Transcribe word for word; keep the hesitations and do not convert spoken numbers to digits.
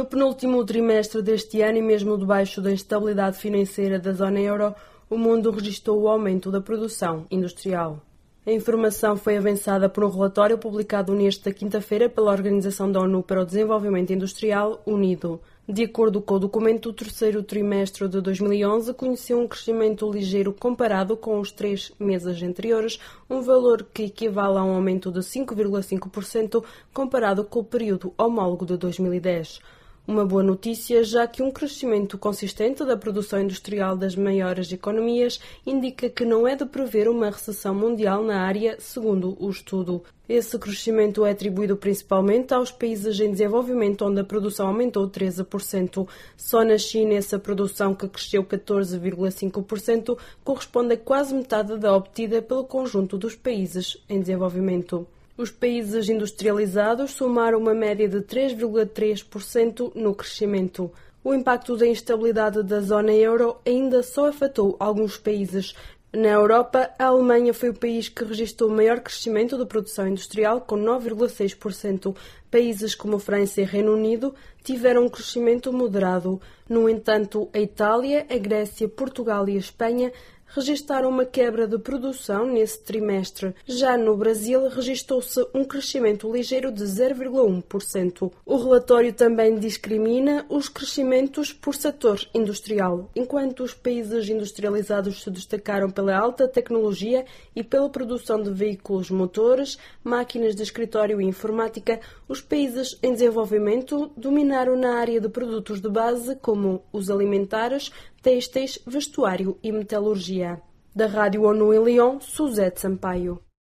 No penúltimo trimestre deste ano e mesmo debaixo da instabilidade financeira da zona euro, o mundo registrou o aumento da produção industrial. A informação foi avançada por um relatório publicado nesta quinta-feira pela Organização da ONU para o Desenvolvimento Industrial, UNIDO. De acordo com o documento, o terceiro trimestre de dois mil e onze conheceu um crescimento ligeiro comparado com os três meses anteriores, um valor que equivale a um aumento de cinco vírgula cinco por cento comparado com o período homólogo de dois mil e dez. Uma boa notícia, já que um crescimento consistente da produção industrial das maiores economias indica que não é de prever uma recessão mundial na área, segundo o estudo. Esse crescimento é atribuído principalmente aos países em desenvolvimento, onde a produção aumentou treze por cento. Só na China, essa produção, que cresceu catorze vírgula cinco por cento, corresponde a quase metade da obtida pelo conjunto dos países em desenvolvimento. Os países industrializados somaram uma média de três vírgula três por cento no crescimento. O impacto da instabilidade da zona euro ainda só afetou alguns países. Na Europa, a Alemanha foi o país que registrou o maior crescimento da produção industrial, com nove vírgula seis por cento. Países como França e Reino Unido tiveram um crescimento moderado. No entanto, a Itália, a Grécia, Portugal e a Espanha registraram uma quebra de produção nesse trimestre. Já no Brasil, registrou-se um crescimento ligeiro de zero vírgula um por cento. O relatório também discrimina os crescimentos por setor industrial. Enquanto os países industrializados se destacaram pela alta tecnologia e pela produção de veículos motores, máquinas de escritório e informática, os países em desenvolvimento dominaram na área de produtos de base como os alimentares, têxteis, vestuário e metalurgia. Da Rádio ONU em Lyon, Suzete Sampaio.